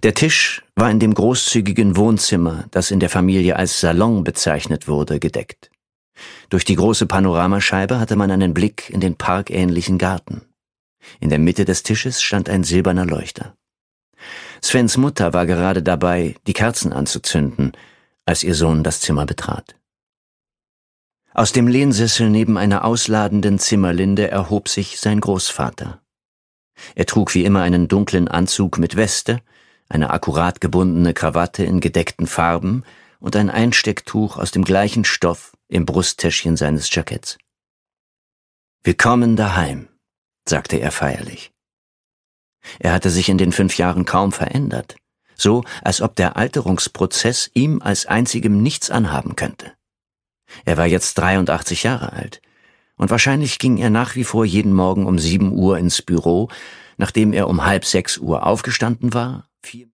Der Tisch war in dem großzügigen Wohnzimmer, das in der Familie als Salon bezeichnet wurde, gedeckt. Durch die große Panoramascheibe hatte man einen Blick in den parkähnlichen Garten. In der Mitte des Tisches stand ein silberner Leuchter. Svens Mutter war gerade dabei, die Kerzen anzuzünden, als ihr Sohn das Zimmer betrat. Aus dem Lehnsessel neben einer ausladenden Zimmerlinde erhob sich sein Großvater. Er trug wie immer einen dunklen Anzug mit Weste, eine akkurat gebundene Krawatte in gedeckten Farben und ein Einstecktuch aus dem gleichen Stoff im Brusttäschchen seines Jacketts. »Willkommen daheim«, sagte er feierlich. Er hatte sich in den 5 Jahren kaum verändert, so als ob der Alterungsprozess ihm als einzigem nichts anhaben könnte. Er war jetzt 83 Jahre alt, und wahrscheinlich ging er nach wie vor jeden Morgen um 7 Uhr ins Büro, nachdem er um 5:30 aufgestanden war,